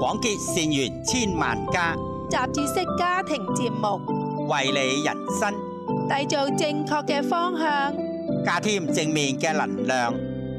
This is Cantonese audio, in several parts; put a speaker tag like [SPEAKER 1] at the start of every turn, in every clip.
[SPEAKER 1] 廣結善緣千萬家，
[SPEAKER 2] 雜誌式家庭節目，
[SPEAKER 1] 為你人生
[SPEAKER 2] 締造正確嘅方向，
[SPEAKER 1] 加添正面嘅能量。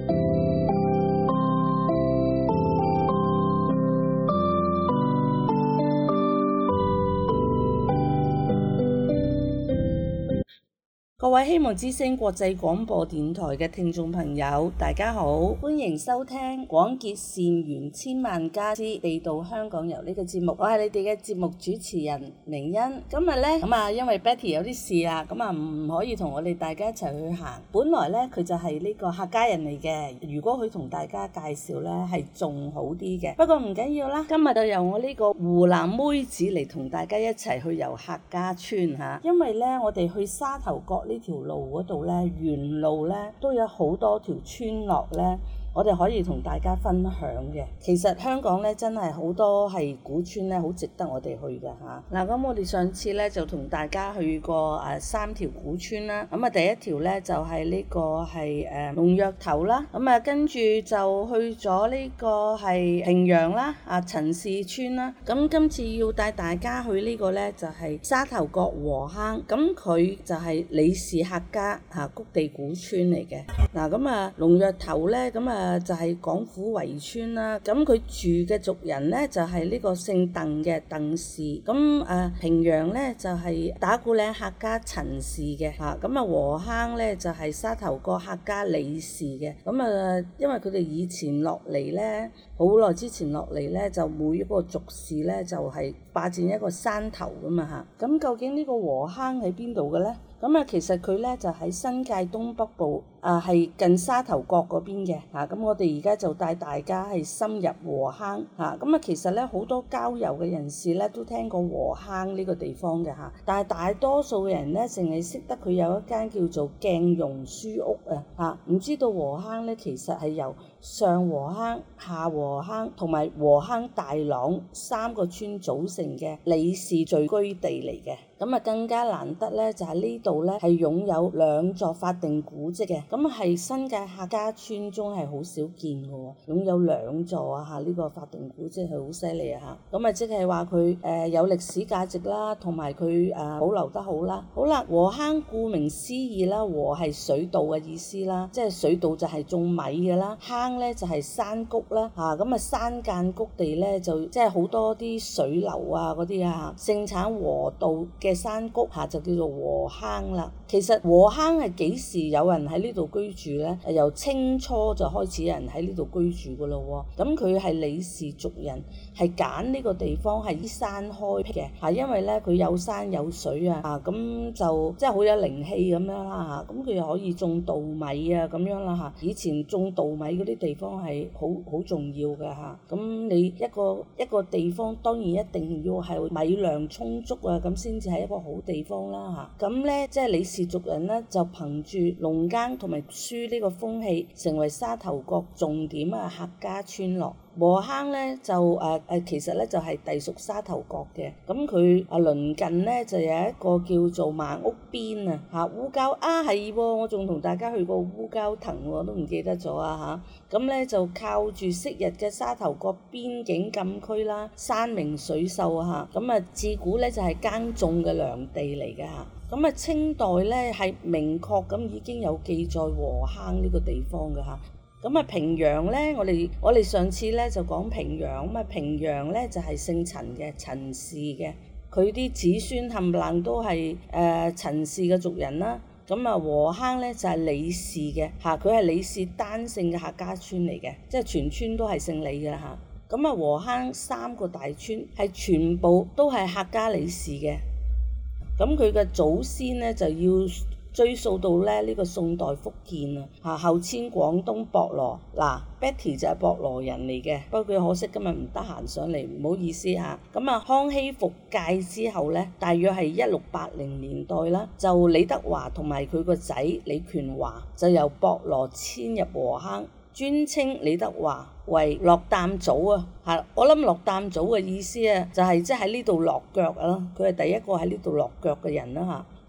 [SPEAKER 3] 各位希望之聲國際廣播電台嘅聽眾朋友，大家好，歡迎收聽廣結善緣千萬家之地道香港遊呢個節目。我係你哋嘅節目主持人明欣。今日呢，因為 Betty 有啲事啦，唔可以同我哋大家一齊去行。本來呢，佢就係呢個客家人嚟嘅，如果佢同大家介紹呢，係仲好啲嘅。不過唔緊要啦，今日就由我呢個湖南妹子嚟同大家一齊去遊客家村嚇。因為呢，我哋去沙頭角呢條路嗰度呢，沿路呢都有好多條村落呢，我哋可以同大家分享嘅。其實香港呢真係好多係古村呢，好值得我哋去嘅嚇。嗱，咁我哋上次呢就同大家去過3條古村啦。咁第一條呢就係呢個係龍躍頭啦。跟住就去咗呢個係平陽啦，陳氏村啦。咁今次要帶大家去呢個呢就係沙頭角禾坑。咁佢就係李氏客家谷地古村嚟嘅。嗱，龍躍頭呢就係廣府圍村啦，咁佢住嘅族人呢，就係呢個姓鄧嘅鄧氏，咁平陽呢，就係打鼓嶺客家陳氏嘅，禾坑呢，就係沙頭角客家李氏嘅，因為佢哋以前落嚟呢，好耐之前落嚟呢，就每一個族氏呢，就係霸佔一個山頭噶嘛嚇，咁究竟呢個禾坑喺邊度嘅呢？其實佢咧就喺新界東北部，係近沙頭角嗰邊嘅嚇。咁我哋而家就帶大家係深入禾坑嚇。其實咧好多郊遊嘅人士咧都聽過禾坑呢個地方嘅嚇，但係大多數嘅人咧淨係識得佢有一間叫做鏡蓉書屋嚇，唔知道禾坑咧其實係由上禾坑、下禾坑同埋禾坑大塱3個村組成嘅李氏聚居地嚟嘅。更加難得咧就係呢度咧係擁有2座法定古蹟嘅，係新界客家村中係好少見嘅喎，擁有2座呢個法定古蹟係好犀利啊嚇！即係話佢有歷史價值啦，同埋佢保留得好啦。好啦，禾坑顧名思義啦，禾係水稻嘅意思啦，即係水稻就係種米嘅啦，坑咧就係山谷啦嚇，山間谷地咧就即係好多啲水流嗰啲盛產禾稻嘅山谷就叫做禾坑啦。其實禾坑係幾時有人喺呢度居住呢？由清初就開始有人喺呢度居住噶咯喎。咁佢係李氏族人，係揀呢個地方係依山開嘅因為咧佢有山有水咁就即係好有靈氣咁樣啦咁佢又可以種稻米咁樣啦以前種稻米嗰啲地方係好重要嘅咁你一個地方當然一定要係米糧充足咁先至係一個好地方啦咁咧即係李氏族人咧就憑住農耕同埋讀書呢個風氣，成為沙頭角重點客家村落。禾坑咧就其實咧就係隸屬沙頭角嘅，咁佢鄰近咧就有一個叫做萬屋邊烏蛟係喎，我仲同大家去過烏蛟騰喎，都唔記得咗咁咧就靠住昔日嘅沙頭角邊境禁區啦，山明水秀咁自古咧就係耕種嘅良地嚟嘅咁清代咧係明確咁已經有記載禾坑呢個地方嘅平陽咧，我哋上次咧就講平陽平陽咧就係姓陳嘅陳氏嘅，佢啲子孫冚唪唥都係陳氏嘅族人啦。禾坑咧就係李氏嘅佢係李氏單姓嘅客家村嚟嘅，即係全村都係姓李嘅禾坑3個大村係全部都係客家李氏嘅，咁佢嘅祖先咧就要追溯到呢個宋代福建後遷廣東博羅。Betty 就係博羅人嚟嘅，不過佢可惜今日唔得閒上嚟，唔好意思康熙復界之後呢，大約係1680年代啦，就李德華同埋佢個仔李權華就由博羅遷入禾坑，尊稱李德華為落擔祖我諗落擔祖嘅意思就係即喺呢度落腳啦，佢係第一個喺呢度落腳嘅人啦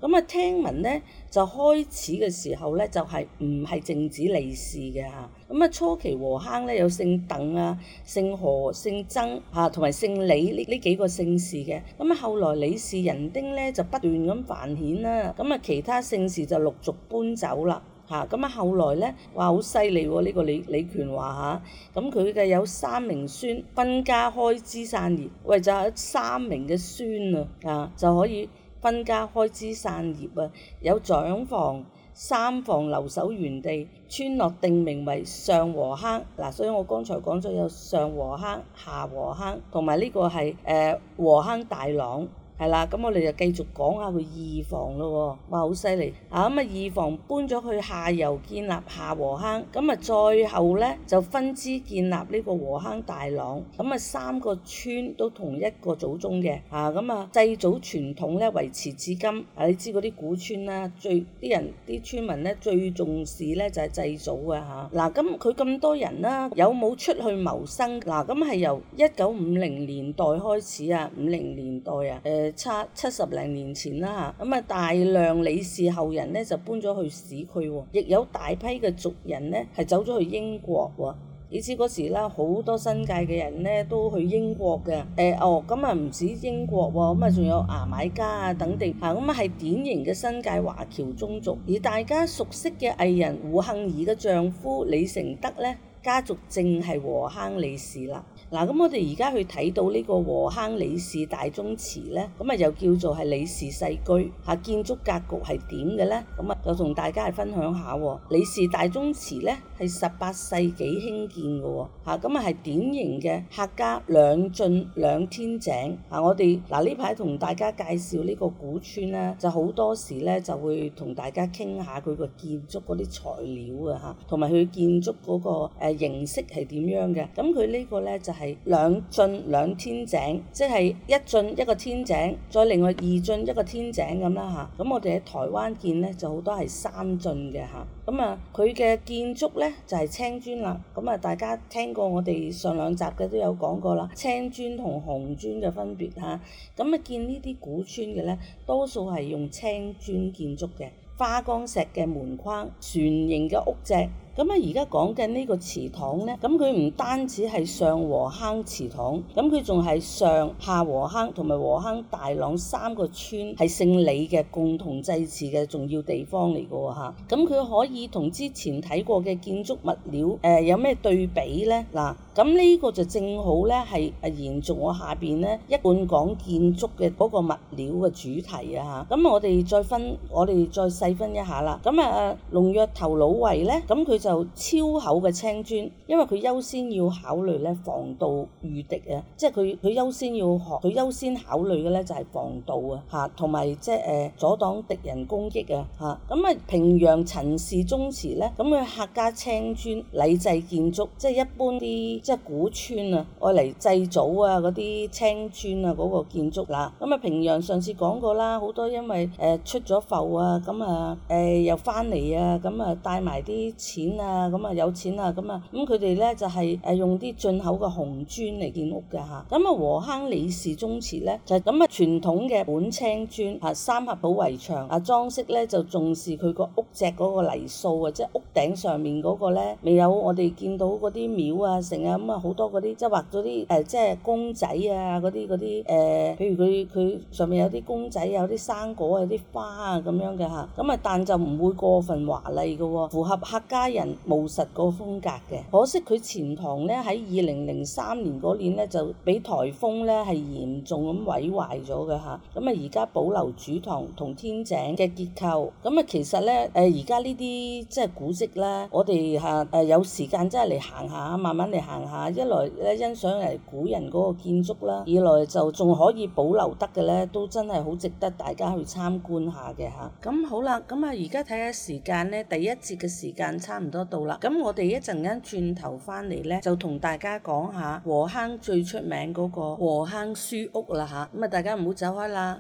[SPEAKER 3] 咁啊聽聞咧就開始嘅時候咧就係唔係淨止李氏嘅嚇。咁啊初期禾坑咧有姓鄧啊、姓何、姓曾嚇同埋姓李呢幾個姓氏嘅。咁啊後來李氏人丁咧就不斷咁繁衍啦，咁啊其他姓氏就陸續搬走啦。咁啊後來咧話好犀利喎，呢個李權華嚇，咁佢嘅有3名孫分家開枝散葉，喂就有3名嘅孫啊就可以分家開枝散葉啊，有長房3房留守原地，村落定名為上禾坑嗱，所以我剛才講咗有上禾坑、下禾坑同埋呢個係禾坑大塱。係啦，咁我哋就繼續講下佢二房咯喎，哇好犀利啊！咁啊二房搬咗去下游建立下禾坑，咁啊再後咧就分支建立呢個禾坑大塱，咁啊3個村都同一個祖宗嘅咁啊祭祖傳統咧維持至今。你知嗰啲古村啦，啲村民咧最重視咧就係祭祖啊嚇。嗱咁佢咁多人啦，有冇出去謀生？嗱咁係由1950年代開始啊，50年代啊差70零年前啦嚇，咁啊大量李氏後人咧就搬咗去市區喎，亦有大批嘅族人咧係走咗去英國喎。你知嗰時啦，好多新界嘅人咧都去英國嘅。咁啊唔止英國喎，咁啊仲有牙買加啊等地咁啊係典型嘅新界華僑宗族。而大家熟悉嘅藝人胡杏兒嘅丈夫李成德咧，家族正係禾坑李氏啦。嗱，咁我哋而家去睇到呢個禾坑李氏大宗祠咧，咁啊又叫做係李氏世居建築格局係點嘅咧？咁啊就同大家係分享下喎。李氏大宗祠咧係18世紀興建嘅喎，咁啊係典型嘅客家兩進兩天井我哋呢排同大家介紹呢個古村咧，就好多時咧就會同大家傾下佢個建築嗰啲材料啊同埋佢建築嗰個形式係點樣嘅。咁佢呢個咧就係兩進兩天井，即係一進一個天井，再另外二進一個天井咁啦嚇。咁我哋喺台灣見咧就好多係3進嘅嚇。咁啊佢嘅建築咧就係青磚啦。咁啊大家聽過我哋上2集嘅都有講過啦，青磚同紅磚嘅分別嚇。咁啊見呢啲古村嘅咧，多數係用青磚建築嘅，花崗石嘅門框，船形嘅屋脊。咁啊，而家講緊呢個祠堂咧，咁佢唔單止係上禾坑祠堂，咁佢仲係上下禾坑同埋禾坑大塱3個村係姓李嘅共同祭祀嘅重要地方嚟嘅喎嚇。咁佢可以同之前睇過嘅建築物料有咩對比咧？嗱，咁呢個就正好咧係延續我下邊咧一貫講建築嘅嗰個物料嘅主題啊嚇。咁我哋再細分一下啦。咁龍躍頭老圍咧，咁佢就超厚嘅青磚，因為佢優先要考慮咧防盜禦敵啊，即係佢優先考慮嘅咧就係防盜啊同埋即係阻擋敵人攻擊啊咁啊平陽陳氏宗祠咧，咁佢客家青磚禮制建築，即係一般啲即係古村啊，愛嚟祭祖啊嗰啲青磚啊嗰個建築啦。咁啊平陽上次講過啦，好多因為出咗埠啊，咁啊又翻嚟啊，咁啊帶埋啲錢咁啊有錢啊，咁佢哋咧就係用啲進口嘅紅磚嚟建屋嘅嚇。咁啊禾坑李氏宗祠咧就係咁傳統嘅本青磚3合土圍牆裝飾咧就重視佢個屋脊嗰個泥塑即係屋頂上面嗰個咧未有我哋見到嗰啲廟啊成啊咁好多嗰啲即係畫咗啲即係公仔啊嗰啲譬如佢上面有啲公仔有啲生果有啲花啊咁樣嘅嚇。咁但就唔會過分華麗嘅喎，符合客家人務實個風格嘅。可惜佢前堂咧喺2003年嗰年咧就俾颱風咧係嚴重咁毀壞咗嘅嚇。咁而家保留主堂同天井嘅結構。咁其實咧而家呢啲即係古蹟咧，我哋有時間真係嚟行下，慢慢嚟行下。一來咧欣賞嚟古人嗰個建築啦，二來就仲可以保留得嘅咧，都真係好值得大家去參觀下嘅嚇。咁好啦，咁而家睇下時間咧，第一節嘅時間差唔多到啦。咁我哋一陣間轉頭翻嚟咧，就同大家講下禾坑最出名嗰個禾坑書屋啦嚇。咁大家唔好走開啦。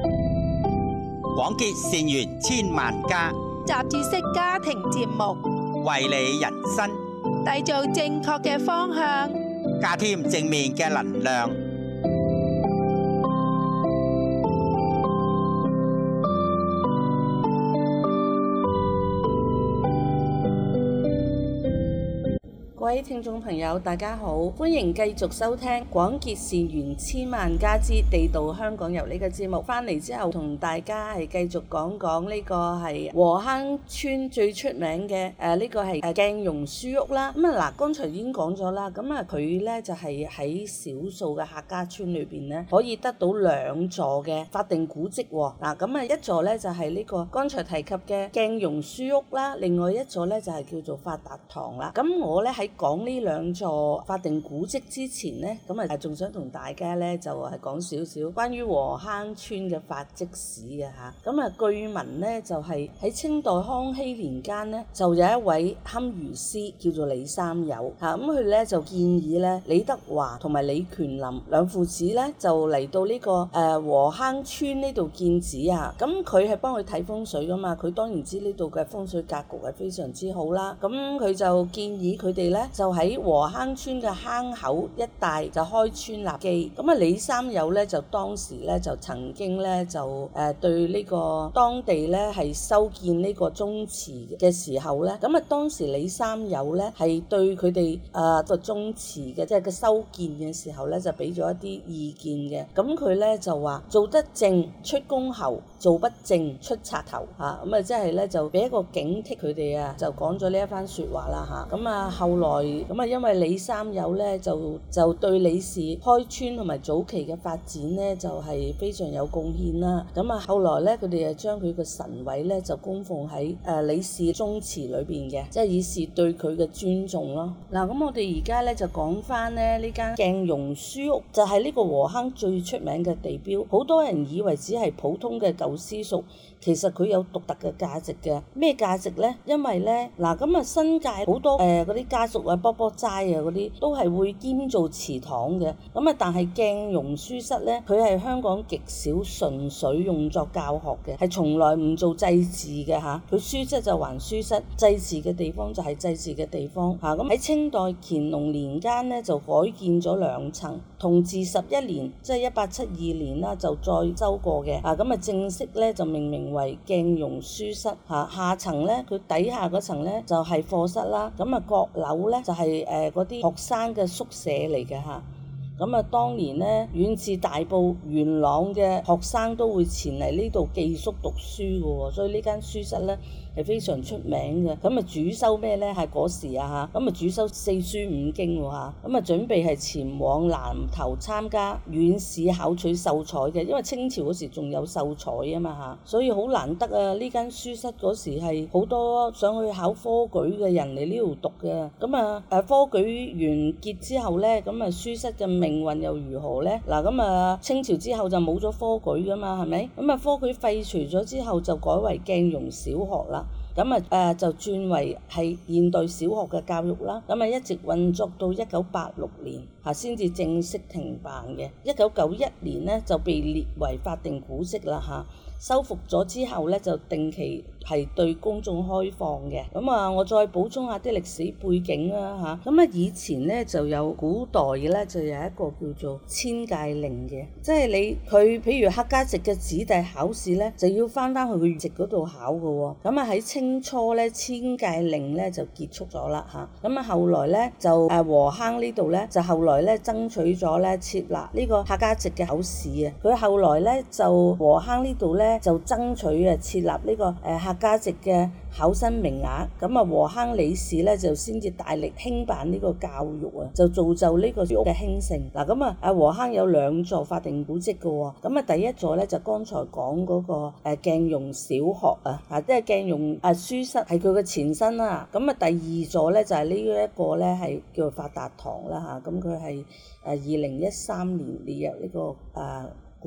[SPEAKER 1] 廣結善緣千萬家，
[SPEAKER 2] 雜誌式家庭節目。
[SPEAKER 1] 為你人生
[SPEAKER 2] 締造正確嘅方向，
[SPEAKER 1] 加添正面嘅能量。
[SPEAKER 3] 各位聽眾朋友，大家好，歡迎繼續收聽廣結善緣千萬家之地道香港遊呢個節目。翻嚟之後，同大家係繼續講講呢個係禾坑村最出名嘅呢個係鏡蓉書屋啦。咁啊嗱，剛才已經講咗啦。咁啊，佢咧就係喺少數嘅客家村裏邊咧，可以得到2座嘅法定古蹟喎。嗱，咁啊一座咧就係呢個剛才提及嘅鏡蓉書屋啦，另外一座咧就係叫做發達堂啦。咁我咧喺講呢2座法定古蹟之前呢，咁啊仲想同大家咧就係講少少關於禾坑村嘅發跡史嘅嚇。咁啊據聞呢，就係喺清代康熙年間呢，就有一位堪輿師叫做李三友嚇。咁佢咧就建議咧李德華同埋李權林兩父子咧就嚟到呢個禾坑村呢度建址啊。咁佢係幫佢睇風水噶嘛，佢當然知呢度嘅風水格局係非常之好啦。咁佢就建議佢哋咧就喺禾坑村嘅坑口一帶就開村立基。咁啊李三友咧就當時咧就曾經咧就對呢個當地咧係修建呢個宗祠嘅時候咧，咁啊當時李三友咧係對佢哋個宗祠嘅即係個修建嘅時候咧就俾咗一啲意見嘅。咁佢咧就話做得正出公侯，做不正出賊頭嚇。咁啊即係咧就俾一個警惕佢哋啊，就講咗呢一番説話啦嚇。咁啊後來咁啊，因為李三友咧就對李氏開村同埋早期嘅發展咧就係非常有貢獻啦。咁啊後來咧佢哋就將佢個神位咧就供奉喺李氏宗祠裏邊嘅，即係以示對佢嘅尊重咯。嗱，咁我哋而家咧就講翻咧呢間鏡蓉書屋，就係呢個禾坑最出名嘅地標。好多人以為只係普通嘅舊私塾，其實佢有獨特嘅價值嘅。咩價值咧？因為咧嗱咁啊新界好多嗰啲家族啊卜卜齋啊嗰啲都係會兼做祠堂嘅。咁啊但係鏡蓉書室咧，佢係香港極少純粹用作教學嘅，係從來唔做祭祀嘅嚇。佢書室就還書室，祭祀嘅地方就係祭祀嘅地方嚇。咁喺清代乾隆年間咧就改建咗2層，同治11年即係1872年啦就再修過嘅。咁啊正式咧就命名為鏡蓉書室嚇。下層咧佢底下嗰層咧就係課室啦。咁啊閣樓咧就係嗰啲學生嘅宿舍嚟嘅嚇。咁啊當年咧遠至大埔元朗嘅學生都會前嚟呢度寄宿讀書嘅喎，所以呢間書室咧係非常出名嘅。咁啊主修咩咧？係嗰時啊嚇，咁啊主修4書5經喎嚇。咁啊準備係前往南投參加縣試考取秀才嘅，因為清朝嗰時仲有秀才啊嘛嚇，所以好難得啊！呢間書室嗰時係好多想去考科舉嘅人嚟呢度讀嘅。咁啊科舉完結之後咧，咁啊書室嘅命運又如何咧？嗱咁啊清朝之後就冇咗科舉噶嘛，係咪？咁啊科舉廢除咗之後就改為鏡蓉小學啦。咁啊就轉為係現代小學嘅教育啦。咁啊一直運作到1986年先至正式停辦嘅。1991年咧就被列為法定古蹟啦嚇。修復咗之後咧就定期係對公眾開放嘅。咁啊我再補充下啲歷史背景啦嚇。咁啊以前咧就有古代咧就有一個叫做遷界令嘅，即係佢譬如客家籍嘅子弟考試咧就要翻去佢籍嗰度考嘅喎。咁啊喺清初咧遷界令咧就結束咗啦嚇。咁啊後來咧就禾坑呢度咧就後來咧爭取咗咧設立呢個客家籍嘅考試啊。佢後來咧就禾坑呢度咧就爭取設立呢個客家籍嘅考生名額。咁啊禾坑李氏咧就先至大力興辦呢個教育啊，就造就呢個書屋嘅興盛。嗱咁啊禾坑有2座法定古蹟嘅喎。咁啊第一座咧就剛才講嗰個鏡蓉小學啊，即係鏡蓉書室係佢嘅前身啦。咁啊第2座咧就係呢一個咧係叫做發達堂啦嚇。咁佢係2013年列入呢個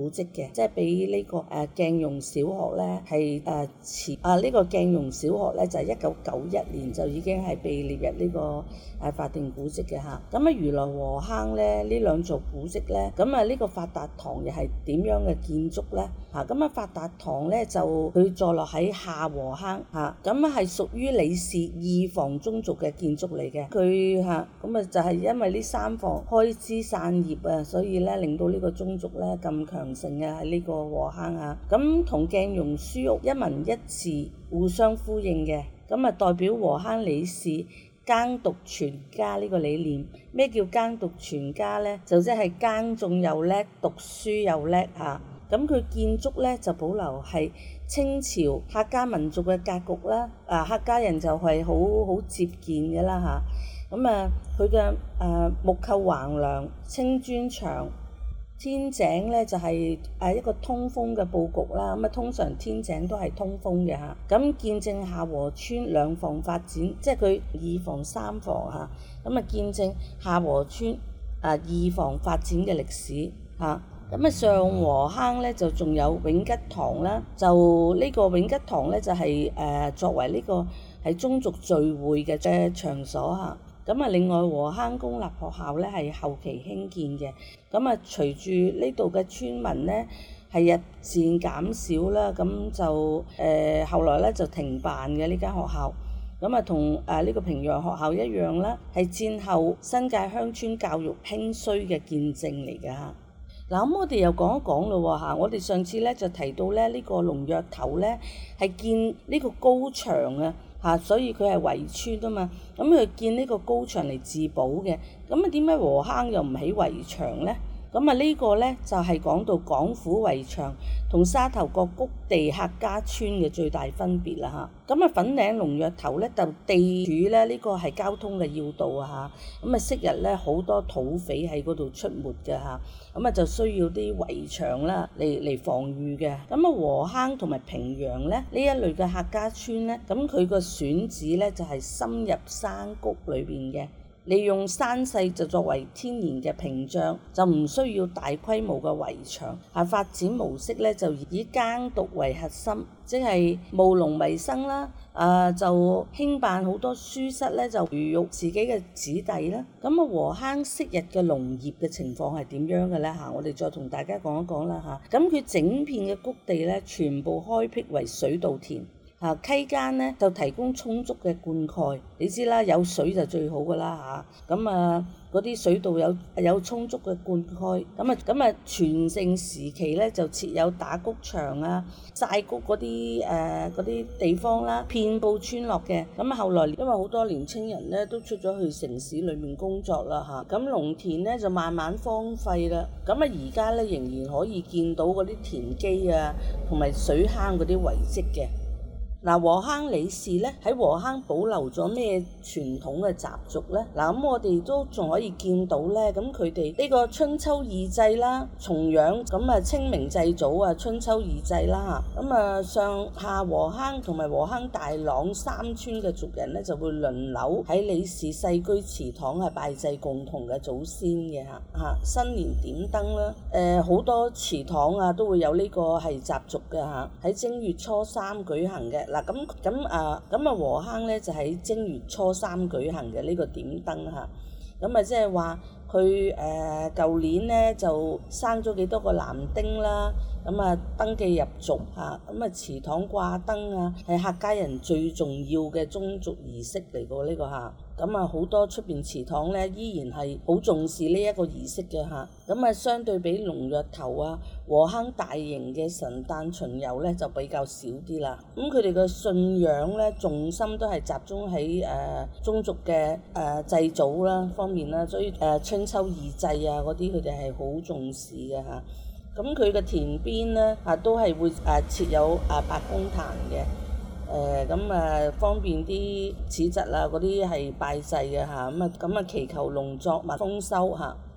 [SPEAKER 3] 古蹟嘅，即係比呢個鏡容小學咧係遲呢個鏡容小學咧就係1991年就已經係被列入呢個法定古蹟嘅嚇。咁啊如來和坑咧呢兩座古蹟咧，咁啊呢個法達堂又係點樣嘅建築咧嚇？咁啊法達堂咧就佢坐落喺下禾坑嚇，咁啊係屬於李氏二房宗族嘅建築嚟嘅。佢嚇咁啊就係因為呢三房開枝散葉啊，所以咧令到呢個宗族咧咁強盛啊喺呢個禾坑啊。咁同鏡容書屋一文一字互相呼應嘅，咁啊代表禾坑李氏耕讀全家呢個理念。咩叫耕讀全家呢？就即係耕種又叻，讀書又叻嚇。咁佢建築咧就保留係清朝客家民族嘅格局啦。客家人就係好節儉嘅啦嚇。咁佢嘅木構橫梁、青磚牆、天井咧就係一個通風嘅佈局啦。咁通常天井都係通風嘅嚇。咁見證下禾村兩房發展，即係佢二房三房嚇。咁見證下禾村二房發展嘅歷史嚇。咁上禾坑咧就仲有永吉堂啦，就呢個永吉堂咧就係作為呢個係宗族聚會嘅場所嚇。咁另外禾坑公立學校咧係後期興建嘅。咁隨住呢度嘅村民咧係日漸減少啦，咁就後來咧就停辦嘅呢間學校。咁同呢個平陽學校一樣啦，係戰後新界鄉村教育興衰嘅見證嚟嘅嚇。嗱，咁我哋又講一講咯喎嚇，我哋上次咧就提到咧呢個龍躍頭咧係建呢個高牆啊嚇，所以佢係圍村啊嘛，咁佢建呢個高牆嚟自保嘅，咁點解禾坑又唔起圍牆咧？咁呢個咧就係講到廣府圍牆同沙頭角谷地客家村嘅最大分別啦嚇。咁粉嶺龍躍頭咧就地處咧呢個係交通嘅要道啊嚇。咁昔日咧好多土匪喺嗰度出沒嘅嚇。咁就需要啲圍牆啦嚟防禦嘅。咁禾坑同埋平陽咧呢一類嘅客家村咧，咁佢個選址咧就係深入山谷裏邊嘅。利用山勢就作為天然嘅屏障，就唔需要大規模嘅圍牆。發展模式咧就以耕讀為核心，即係務農為生啦。就興辦好多書室咧，就培育自己嘅子弟啦。咁禾坑昔日嘅農業嘅情況係點樣嘅咧嚇？我哋再同大家講一講啦嚇。咁佢整片嘅谷地咧，全部開闢為水稻田。溪間咧就提供充足嘅灌溉，你知啦，有水就最好噶啦嚇。咁嗰啲水稻有充足嘅灌溉，咁全盛時期咧就設有打谷場啊、曬谷嗰啲地方啦，遍佈村落嘅。咁後來因為好多年青人咧都出咗去城市裏面工作啦嚇，咁農田咧就慢慢荒廢啦。咁而家咧仍然可以見到嗰啲田基啊同埋水坑嗰啲遺跡嘅。禾坑李氏咧喺禾坑保留咗咩傳統嘅習俗咧？咁我哋都仲可以見到咧，咁佢哋呢個春秋二祭啦、重陽咁清明祭祖啊、春秋二祭啦嚇，咁上下禾坑同埋禾坑大朗三村嘅族人咧就會輪流喺李氏世居祠堂拜祭共同嘅祖先嘅嚇。新年點燈啦，好多祠堂都會有呢個係習俗嘅嚇，喺正月初三舉行嘅。禾坑咧就喺正月初三舉行嘅呢個點燈嚇。即係話佢舊年咧就生咗幾多個男丁啦，登記入族嚇，祠堂掛燈啊係客家人最重要嘅宗族儀式嚟㗎呢個嚇。好多出邊祠堂咧依然係好重視呢一個儀式嘅嚇。相對比龍躍頭啊、禾坑大型嘅神誕巡遊咧就比較少啲啦。佢哋嘅信仰咧重心都係集中喺宗族嘅祭祖啦方面啦，所以春秋二祭啊嗰啲佢哋係好重視嘅嚇。佢嘅田邊咧都係會設有白公壇嘅。方便啲子侄嗰啲係拜祭嘅嚇，祈求農作物豐收嚇。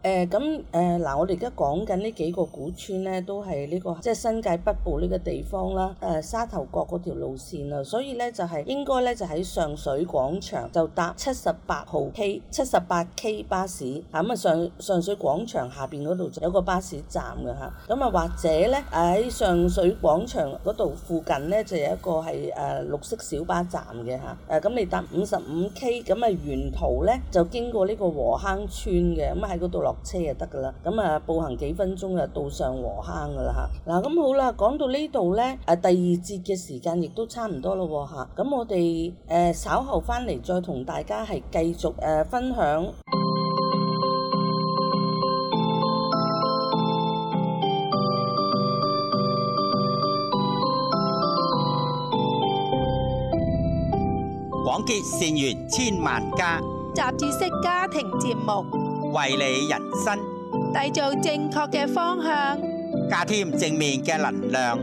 [SPEAKER 3] 我哋而家講緊呢幾個古村咧，都係呢個即係新界北部呢個地方啦。沙頭角嗰條路線啊，所以咧就係應該咧就喺上水廣場就搭78K 巴士。咁啊上水廣場下邊嗰度就有個巴士站嘅嚇。咁啊或者咧喺上水廣場嗰度附近咧就有一個係綠色小巴站嘅嚇。咁你搭55K， 咁啊沿途咧就經過呢個禾坑村嘅，咁喺嗰度落車就得噶啦。咁啊步行幾分鐘就到上禾坑噶啦嚇。嗱咁好啦，講到呢度咧，第二節嘅時間亦都差唔多咯喎嚇。咁我哋稍後翻嚟再同大家係繼續分享。
[SPEAKER 1] 廣結善緣千萬家，
[SPEAKER 2] 雜誌式家庭節目，
[SPEAKER 1] 為你人生
[SPEAKER 2] 締造正確嘅方向，
[SPEAKER 1] 加添正面嘅能量。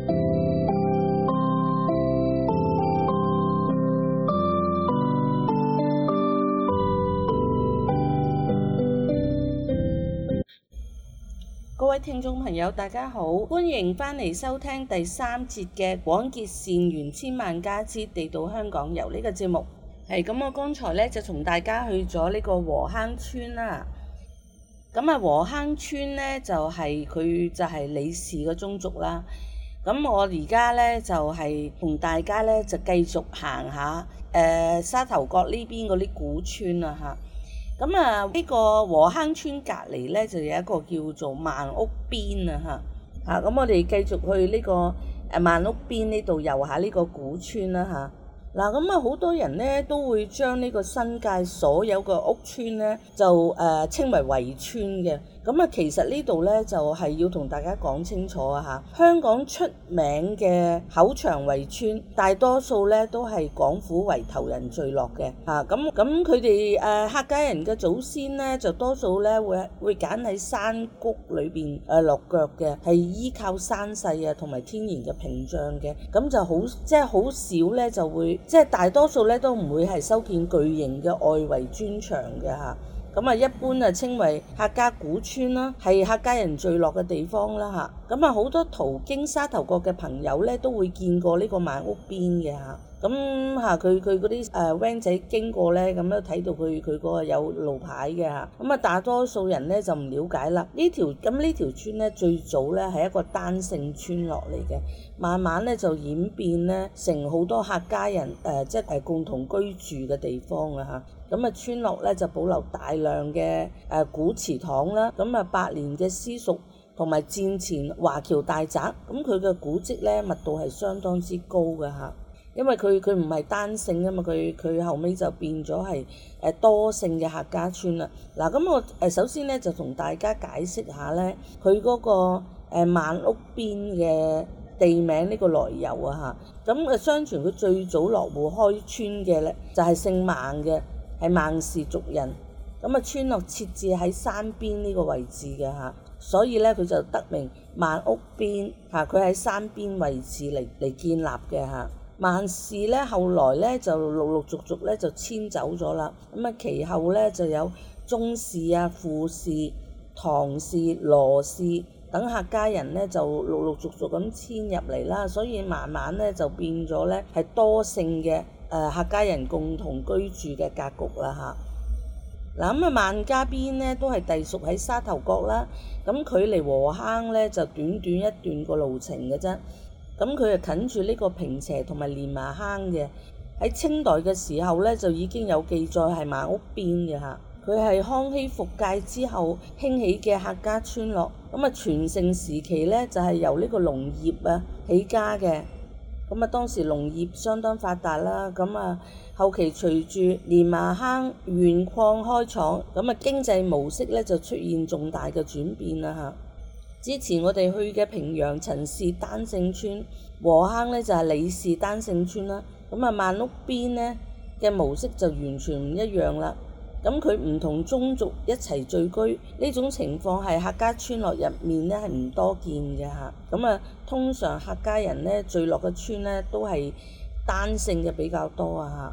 [SPEAKER 3] 各位聽眾朋友大家好，歡迎翻嚟收聽第3節嘅廣結善緣千萬家之地道香港遊呢個節目。咁我剛才咧就同大家去咗呢個禾坑村啦。咁禾坑村咧就係佢就係李氏嘅宗族啦。咁我而家咧就係同大家咧就繼續行下沙頭角呢邊嗰啲古村啊嚇。咁呢個禾坑村隔離咧就有一個叫做萬屋邊啊嚇。咁我哋繼續去呢個萬屋邊呢度遊下呢個古村啦嚇。咁好多人咧都會將呢個新界所有嘅屋村咧就稱為圍村嘅。咁其實呢度咧就係要同大家講清楚啊嚇。香港出名嘅口牆圍村，大多數咧都係廣府圍頭人聚落嘅嚇。咁佢哋客家人嘅祖先咧就多數咧會揀喺山谷裏邊落腳嘅，係依靠山勢啊同埋天然嘅屏障嘅。咁就好少咧就會大多數咧都唔會係修建巨型嘅外圍磚牆嘅嚇。咁一般稱為客家古村啦，係客家人聚落嘅地方啦嚇。咁好多途經沙頭角嘅朋友咧都會見過呢個萬屋邊嘅嚇。咁佢嗰啲van仔經過咧，咁都睇到佢嗰個有路牌嘅嚇。咁大多數人咧就唔了解啦。呢條村咧最早咧係一個單姓村落嚟嘅，慢慢咧就演變咧成好多客家人共同居住嘅地方啊嚇。咁村落咧就保留大量嘅古祠堂啦，咁百年嘅私塾同埋戰前華僑大宅，咁佢嘅古蹟咧密度係相當之高嘅嚇。因為佢唔係單姓啊嘛，佢後尾就變咗係多姓嘅客家村啦。咁我首先咧就同大家解釋下咧，佢嗰個萬屋邊嘅地名呢個來由啊嚇。咁相傳佢最早落戶開村嘅咧就係姓孟嘅，係孟氏族人。咁村落設置喺山邊呢個位置嘅嚇，所以咧佢就得名萬屋邊嚇。佢喺山邊位置嚟建立嘅嚇。孟氏咧後來咧就陸續咧就遷走咗啦。其後咧就有鍾氏啊、傅氏、唐氏、羅氏等客家人咧就陸續咁遷入嚟啦，所以慢慢咧就變咗咧係多姓嘅客家人共同居住嘅格局啦嚇。萬家邊咧都係隸屬喺沙頭角啦，咁距離禾坑咧就短一段個路程嘅啫。咁佢係近住呢個坪輋同埋連麻坑嘅。喺清代嘅時候咧就已經有記載係萬屋邊嘅嚇。佢係康熙復界之後興起嘅客家村落。全盛時期咧就係由呢個農業起家嘅。當時農業相當發達啦。後期隨住連麻坑原礦開廠，經濟模式咧就出現重大嘅轉變啦嚇。之前我哋去嘅平陽陳氏單姓村，禾坑咧就係李氏單姓村啦。萬屋邊咧嘅模式就完全唔一樣啦。佢唔同宗族一齊聚居呢種情況係客家村落入面咧係唔多見嘅嚇。通常客家人咧聚落嘅村咧都係單姓嘅比較多啊嚇。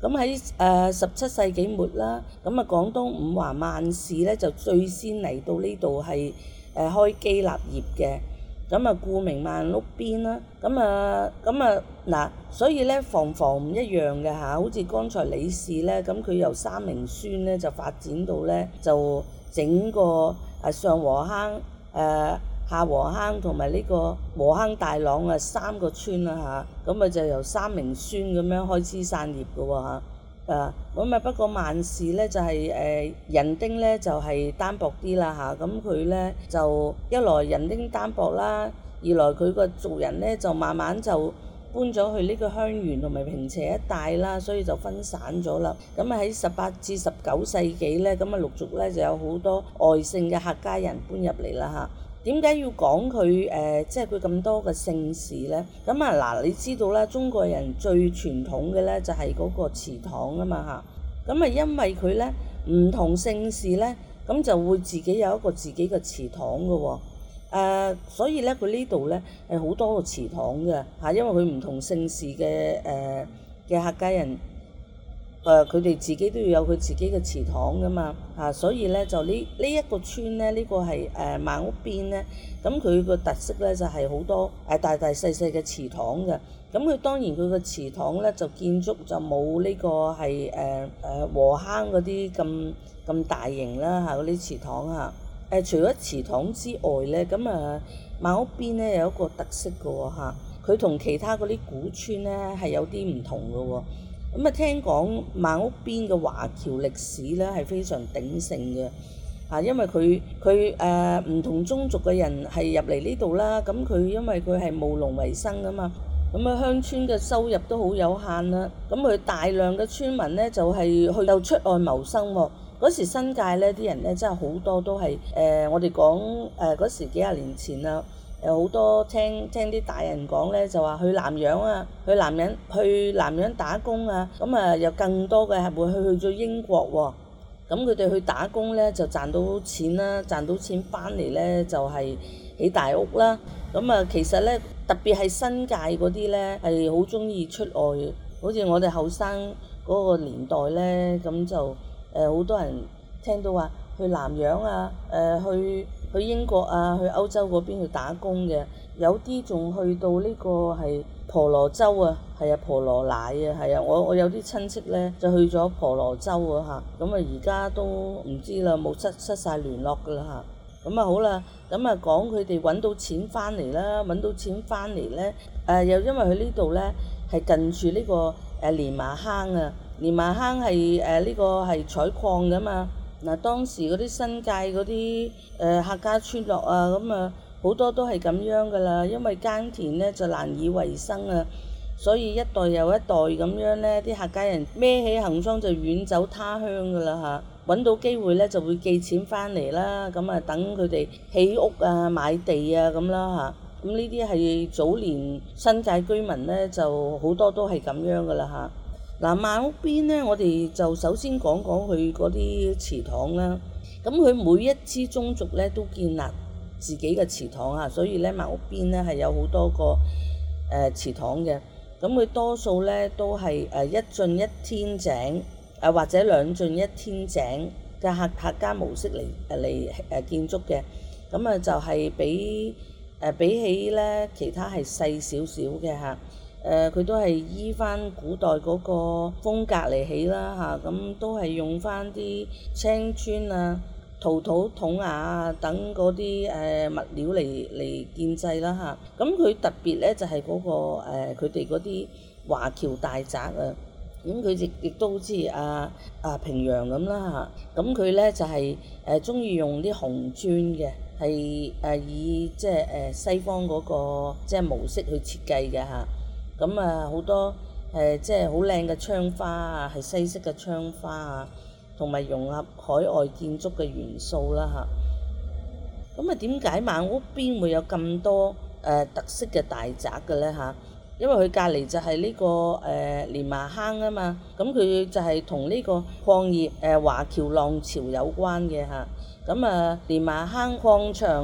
[SPEAKER 3] 咁喺17世紀末啦，咁啊廣東五華萬氏咧就最先嚟到呢度係開基立業嘅。咁啊，顧名萬屋邊啦，嗱，所以咧房唔一樣嘅嚇，好似剛才李氏咧，咁佢由三明孫咧就發展到咧就整個上禾坑、下禾坑同埋呢個禾坑大朗3個村啦嚇，咁就由三明孫咁樣開枝散葉嘅喎嚇。咁不過萬氏咧就係人丁咧就係單薄啲啦嚇，咁佢咧就一來人丁單薄啦，二來佢個族人咧就慢慢就搬咗去呢個香園同埋坪輋一帶啦，所以就分散咗啦。咁喺18至19世紀咧，咁陸續咧就有好多外姓嘅客家人搬入嚟啦嚇。點解要講佢即係佢咁多嘅姓氏呢？咁嗱，你知道啦，中國人最傳統嘅呢就係嗰個祠堂啊嘛嚇。咁因為佢呢唔同姓氏呢，咁就會自己有一個自己嘅祠堂嘅喎。所以呢，佢呢度呢係好多個祠堂嘅嚇，因為佢唔同姓氏嘅客家人。佢哋自己都要有佢自己嘅祠堂噶嘛，所以咧就呢一個村咧，呢個係萬屋邊咧，咁佢個特色咧就係好多大細細嘅祠堂嘅。咁佢當然佢個祠堂咧就建築就冇呢個係禾坑嗰啲咁大型啦嚇，嗰啲祠堂嚇。除咗祠堂之外咧，咁萬屋邊咧有一個特色嘅喎嚇，佢同其他嗰啲古村咧係有啲唔同嘅喎。咁聽講萬屋邊嘅華僑歷史咧係非常鼎盛嘅，因為佢唔同宗族嘅人係入嚟呢度啦，咁佢因為佢係務農為生啊嘛，咁鄉村嘅收入都好有限啦，咁佢大量嘅村民咧就係去到出外謀生喎。嗰時新界咧啲人咧真係好多都係我哋講嗰時幾廿年前啦。好多聽啲大人講咧，就話去南洋啊，去南洋打工啊，咁有更多嘅係會去咗英國喎。咁佢哋去打工咧就賺到錢啦，賺到錢翻嚟咧就係起大屋啦。咁其實咧特別係新界嗰啲咧係好中意出外，好似我哋後生嗰個年代咧，咁就好多人聽到話去南洋啊，去英國啊，去歐洲嗰邊去打工嘅，有啲仲去到呢個係婆羅洲啊，係啊婆羅乃啊，係啊，我有啲親戚咧就去咗婆羅洲啊嚇，咁而家都唔知啦，冇失晒聯絡噶啦嚇，咁好啦，咁講佢哋揾到錢翻嚟啦，揾到錢翻嚟咧，又因為佢呢度咧係近住呢個蓮麻坑啊，蓮麻坑係呢個係採礦噶嘛。嗱，當時嗰啲新界嗰啲客家村落啊，咁好多都係咁樣噶啦，因為耕田咧就難以為生啊，所以一代又一代咁樣咧，啲客家人孭起行裝就遠走他鄉噶啦嚇，揾到機會咧就會寄錢翻嚟啦，咁等佢哋起屋啊、買地啊咁啦嚇，咁呢啲係早年新界居民咧就好多都係咁樣噶啦嚇。嗱，萬屋邊咧，我哋就首先講佢嗰啲祠堂啦。咁佢每一支宗族咧都建立自己嘅祠堂啊，所以咧萬屋邊咧係有好多個祠堂嘅。咁佢多數咧都係一進一天井或者兩進一天井嘅客家模式嚟建築嘅。咁就係比起咧其他係細少少嘅嚇。佢都係依翻古代嗰個風格嚟起啦嚇，咁都係用翻啲青磚啊、陶土筒啊等嗰啲物料嚟建製啦嚇。咁佢特別咧就係嗰個佢哋嗰啲華僑大宅啊，咁佢亦都好似平陽咁啦嚇。咁佢咧就係中意用啲紅磚嘅，係以即係西方嗰個即係模式去設計嘅嚇。咁好多即係好靚嘅窗花啊，係西式嘅窗花啊，同埋融合海外建築嘅元素啦嚇。咁點解萬屋邊會有咁多特色嘅大宅嘅咧嚇？因為佢隔離就係呢個蓮麻坑啊嘛，咁佢就係同呢個礦業華僑浪潮有關嘅嚇。咁蓮麻坑礦場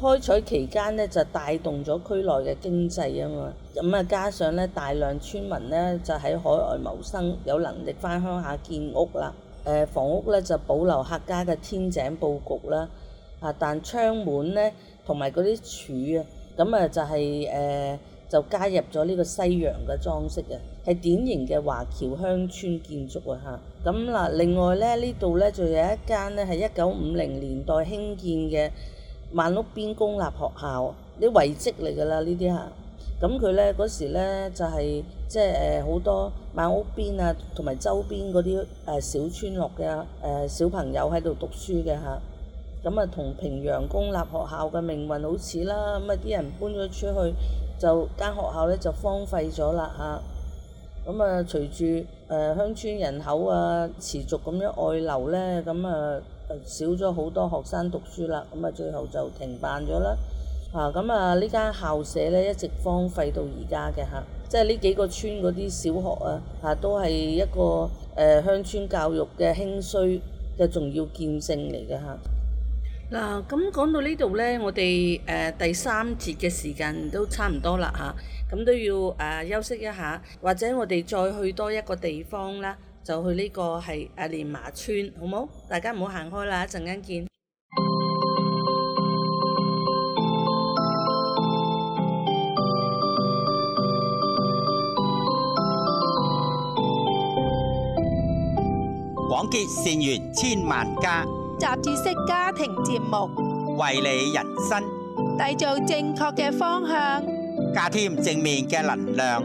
[SPEAKER 3] 開採期間咧就帶動咗區內嘅經濟啊嘛，咁啊加上咧大量村民咧就喺海外謀生，有能力返鄉下建屋啦。房屋咧就保留客家嘅天井佈局啦，但窗門咧同埋嗰啲柱啊，咁啊就係就加入咗呢個西洋嘅裝飾啊，係典型嘅華僑鄉村建築啊嚇。咁嗱，另外咧呢度咧仲有一間咧係1950年代興建嘅萬屋邊公立學校，啲遺跡嚟㗎啦呢啲嚇。咁佢咧嗰時咧就係即係好多萬屋邊啊，同埋周邊嗰啲小村落嘅小朋友喺度讀書嘅嚇。咁啊同平陽公立學校嘅命運好似啦，咁啊啲人搬咗出去，就間學校咧就荒廢咗啦嚇。咁啊隨住鄉村人口啊持續咁樣外流咧，咁啊少咗好多學生讀書啦，咁啊最後就停辦咗啦。咁啊呢間校舍咧一直荒廢到而家嘅嚇，即係呢幾個村嗰啲小學啊都係一個鄉村教育嘅興衰嘅重要見證嚟嘅嚇。嗱，咁講到呢度咧，我哋第3節嘅時間都差唔多啦嚇，咁都要休息一下，或者我哋再去多一個地方啦，就去呢個係蓮麻村，好冇？大家唔好行開啦，一陣間見。
[SPEAKER 1] 廣結善緣千萬家，
[SPEAKER 2] 雜誌式家庭節目，
[SPEAKER 1] 為你人生
[SPEAKER 2] 締造正確嘅方向，
[SPEAKER 1] 加添正面嘅能量。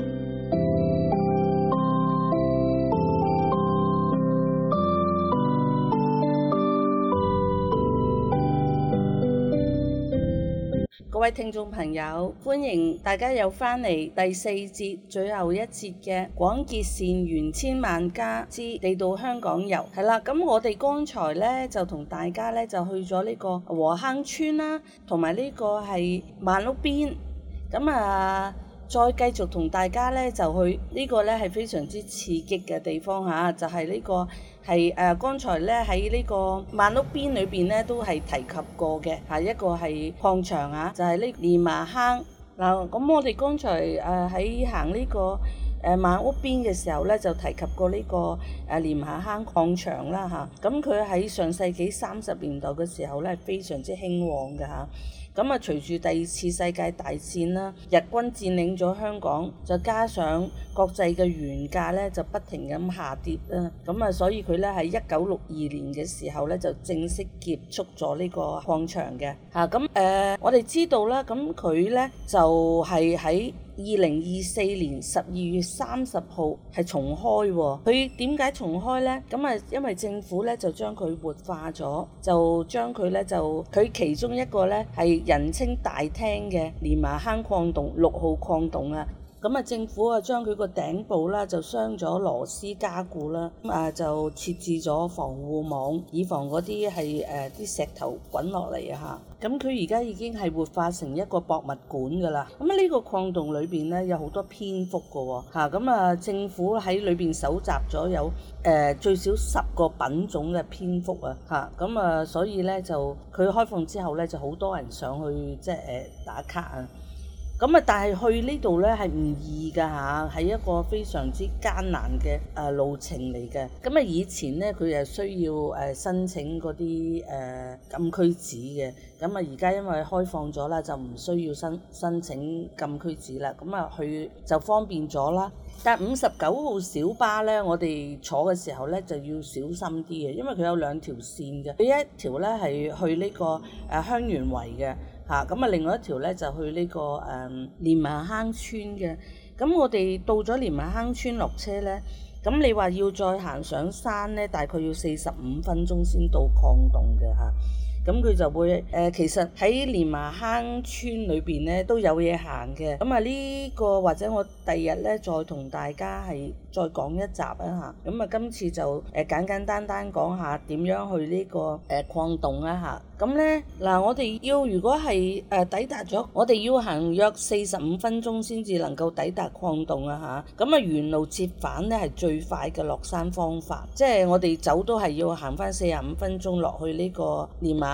[SPEAKER 3] 各位聽眾朋友，歡迎大家又返嚟第4節最後一節嘅廣結善緣千萬家之地道香港遊。係啦，咁我哋剛才咧就同大家咧就去咗呢個禾坑村啦，同埋呢個係萬屋邊。咁再繼續同大家咧就去呢個咧係非常之刺激嘅地方嚇，就係呢個係剛才咧喺呢個萬屋邊裏邊咧都係提及過嘅嚇，一個係礦場啊，就係呢蓮麻坑嗱。咁我哋剛才喺行呢個萬屋邊嘅時候咧，就提及過呢個蓮麻坑礦場啦嚇。咁佢喺上世紀30年代嘅時候咧，非常之興旺嘅嚇。咁隨住第2次世界大戰啦，日軍佔領咗香港，就加上國際嘅原價咧就不停咁下跌啦。咁所以佢咧喺1962年嘅時候咧就正式結束咗呢個礦場嘅嚇。我哋知道啦，咁佢咧就係喺2024年12月30號係重開喎。佢點解重開呢？因為政府咧就將佢活化咗，就將佢咧就佢其中一個咧係人稱大廳嘅蓮麻坑礦洞6號礦洞啊。政府將佢個頂部啦就鑲咗螺絲加固啦，就設置咗防護網，以防嗰啲係啲石頭滾落嚟啊嚇。咁佢而家已經係活化成一個博物館㗎啦。呢個礦洞裏邊咧有好多蝙蝠㗎喎嚇。政府喺裏邊搜集咗有最少10個品種嘅蝙蝠啊嚇。所以咧就佢開放之後咧就好多人上去即係打卡啊。但係去呢度咧係唔易㗎嚇，係一個非常之艱難嘅路程嚟嘅。以前咧佢係需要申請嗰啲禁區紙嘅。而家因為開放咗啦，就唔需要申請禁區紙啦。去就方便咗啦。但59號小巴咧，我哋坐嘅時候咧就要小心啲嘅，因為佢有2條線嘅。佢一條咧係去呢個香園圍嘅。另外一條咧就去呢個蓮麻坑村嘅。我哋到咗蓮麻坑村落車咧，你話要再行上山咧，大概要45分鐘先到礦洞嘅嚇。佢就會其實喺蓮麻坑村裏邊咧都有嘢行嘅。呢個或者我第日咧再同大家係再講一集啊嚇。今次就簡簡單單講下點樣去呢個礦洞啊嚇。我哋如果係抵達咗，我哋要行約45分鐘先至能夠抵達礦洞啊嚇。沿路折返咧係最快嘅落山方法，即係我哋走都係要行翻45分鐘落去呢個蓮麻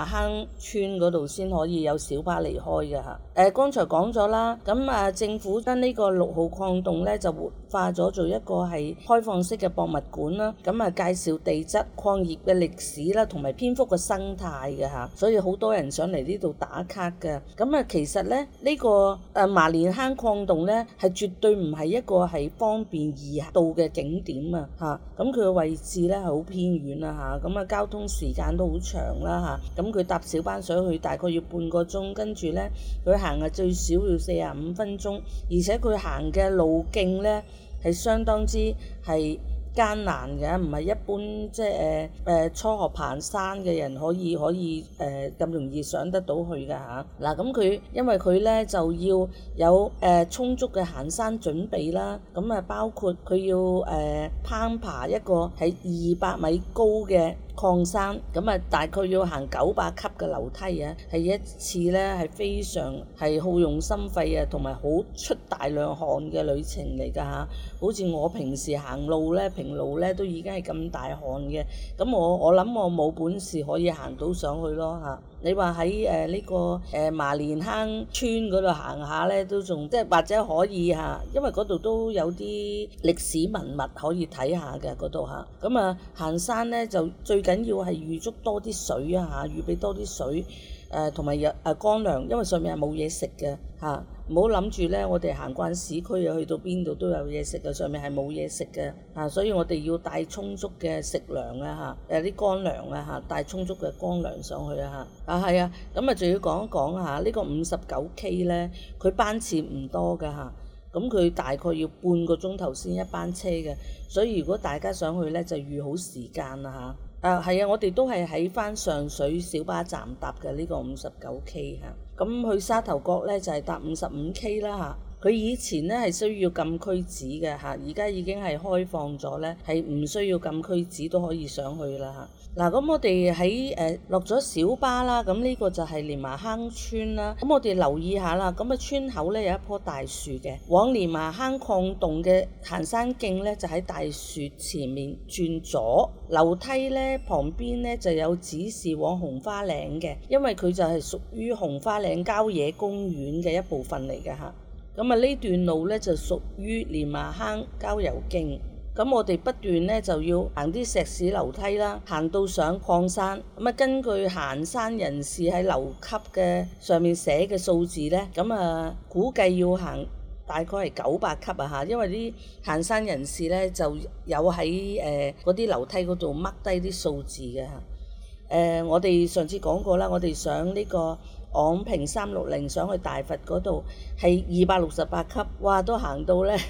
[SPEAKER 3] 麻坑村嗰度先可以有小巴離開嘅嚇。剛才講咗啦，咁政府將呢個6號礦洞咧就活化咗做一個係開放式嘅博物館啦，咁介紹地質、礦業嘅歷史啦，同埋蝙蝠嘅生態嘅嚇，所以好多人上嚟呢度打卡嘅。咁其實咧呢個麻蓮坑礦洞咧係絕對唔係一個係方便易到嘅景點啊嚇，咁佢嘅位置咧係好偏遠啊嚇，咁交通時間都好長啦嚇，咁佢搭小巴上去大概要半個鐘，跟住咧佢行最少要45分鐘，而且佢行嘅路徑咧係相當之係艱難嘅，唔係一般即係初學爬山嘅人可以咁容易上得到去㗎嚇。嗱咁佢因為佢咧就要有充足嘅行山準備啦，咁包括佢要攀爬一個係200米高嘅礦山，咁大概要行900級嘅樓梯啊，係一次咧係非常係耗用心肺啊，同埋好出大量汗嘅旅程嚟㗎嚇。好似我平時行路咧平路咧都已經係咁大汗嘅，咁我諗我冇本事可以行到上去咯嚇。你話喺呢個麻蓮坑村嗰度行下咧，都仲即係或者可以嚇，因為嗰度都有啲歷史文物可以睇下嘅嗰度嚇。咁行山咧就最緊要係預足多啲水啊嚇，預備多啲水同埋有乾糧，因為上面係冇嘢食嘅嚇。唔好諗住咧，我哋行慣市區啊，去到邊度都有嘢食嘅，上面係冇嘢食嘅嚇，所以我哋要帶充足嘅食糧啊嚇，有啲乾糧啊嚇，帶充足嘅乾糧上去啊嚇。係啊，咁仲要講一講下呢個59K 咧，佢班次唔多㗎嚇，咁佢大概要半個鐘頭先一班車嘅，所以如果大家想去咧，就預好時間啦嚇。係啊，我哋都係喺返上水小巴站搭嘅呢個59K 嚇。咁去沙頭角咧就係搭55K 啦嚇。佢以前咧係需要禁區紙嘅嚇，而家已經係開放咗咧，係唔需要禁區紙都可以上去啦嚇。嗱，咁我哋喺落咗小巴啦，咁呢個就係蓮麻坑村啦。咁我哋留意下啦，咁村口咧有一棵大樹嘅，往蓮麻坑礦洞嘅行山徑咧就喺大樹前面轉左，樓梯咧旁邊咧就有指示往紅花嶺嘅，因為佢就係屬於紅花嶺郊野公園嘅一部分嚟嘅嚇。咁呢段路咧就屬於蓮麻坑郊遊徑。咁我哋不斷咧就要行啲石屎樓梯啦，行到上礦山。咁根據行山人士喺樓級嘅上面寫嘅數字咧，咁估計要行大概係900級啊嚇，因為啲行山人士咧就有喺嗰啲樓梯嗰度 mark 低啲數字嘅嚇。我哋上次講過啦，我哋上呢個昂坪360上去大佛嗰度係268級，哇都行到咧〜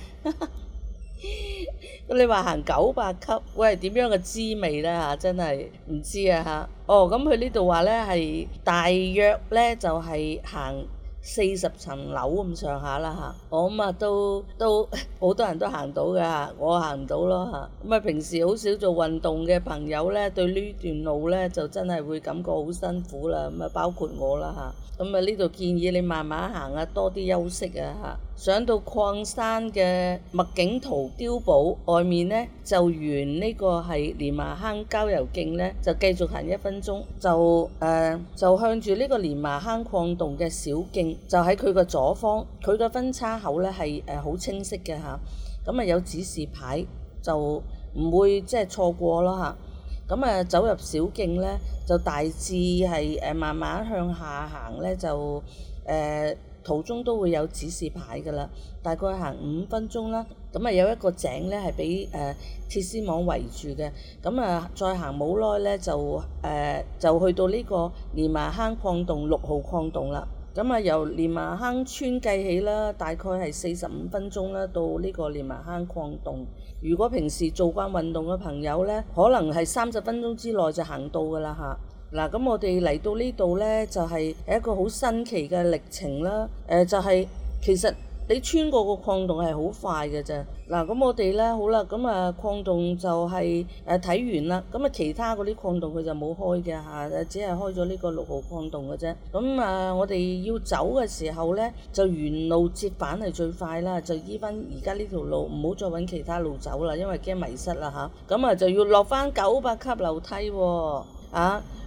[SPEAKER 3] 咁你話行900級會係點樣嘅滋味咧嚇？真係唔知啊嚇。咁佢呢度話咧係大約咧就係行40層樓咁上下啦嚇。我咁都好多人都行到嘅嚇，我行唔到咯嚇。咁平時好少做運動嘅朋友咧，對呢段路咧就真係會感覺好辛苦啦。咁包括我啦嚇。咁呢度建議你慢慢行啊，多啲休息啊嚇。上到礦山嘅麥景陶碉堡外面咧，就沿呢個係蓮麻坑郊遊徑咧，就繼續行1分鐘，就向住呢個蓮麻坑礦洞嘅小徑，就喺佢個左方，佢個分叉口咧係好清晰嘅嚇。咁有指示牌，就唔會即係錯過咯嚇。咁走入小徑咧，就大致係慢慢向下行咧，就途中都會有指示牌㗎啦。大概行5分鐘啦。咁有一個井咧係俾鐵絲網圍住嘅。咁再行冇耐咧就去到呢個蓮麻坑礦洞6號礦洞啦。咁由蓮麻坑村計起啦，大概係45分鐘啦，到呢個蓮麻坑礦洞。如果平時做慣運動嘅朋友咧，可能係30分鐘之內就行到㗎啦嚇。嗱，咁我哋嚟到呢度咧，就係一個好新奇嘅歷程啦。就係其實你穿過個礦洞係好快嘅啫。嗱，咁我哋咧好啦，咁礦洞就係睇完啦。咁其他嗰啲礦洞佢就冇開嘅嚇，只係開咗呢個6號礦洞嘅啫。咁我哋要走嘅時候咧，就沿路折返係最快啦。就依翻而家呢條路，唔好再揾其他路走啦，因為驚迷失啦嚇。咁就要落翻900級樓梯喎。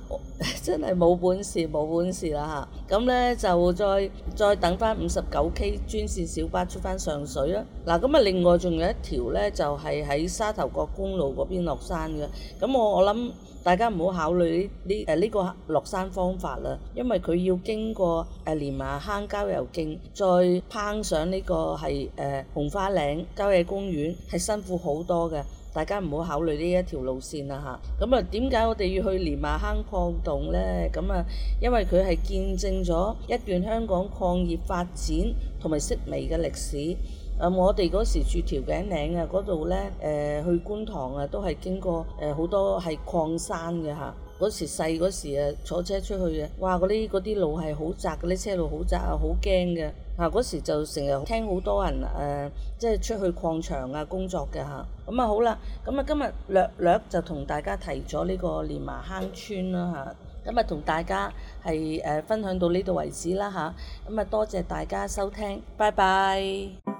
[SPEAKER 3] 真係冇本事啦嚇！咁呢就再等翻59K 專線小巴出翻上水啦。嗱，咁啊另外仲有一條呢，就係喺沙頭角公路嗰邊落山嘅。咁我諗大家唔好考慮呢個落山方法啦，因為佢要經過蓮麻坑郊遊徑，再攀上呢個係紅花嶺郊野公園，係辛苦好多嘅。大家唔好考慮呢一條路線啦嚇。咁啊，點解我哋要去蓮麻坑礦洞呢？咁啊，因為佢係見證咗一段香港礦業發展同埋式微嘅歷史。我哋嗰時住條頸嶺啊，嗰度呢，去觀塘啊，都係經過好多係礦山嘅嚇。嗰時細嗰時啊，坐車出去啊，哇！嗰啲路係好窄，嗰啲車路好窄啊，好驚嘅嚇。嗰時就成日聽好多人即係出去礦場啊工作嘅嚇。咁啊好啦，咁啊今日略就同大家提咗呢個蓮麻坑村啦嚇。咁啊同大家係分享到呢度為止啦嚇。咁啊多謝大家收聽，拜拜。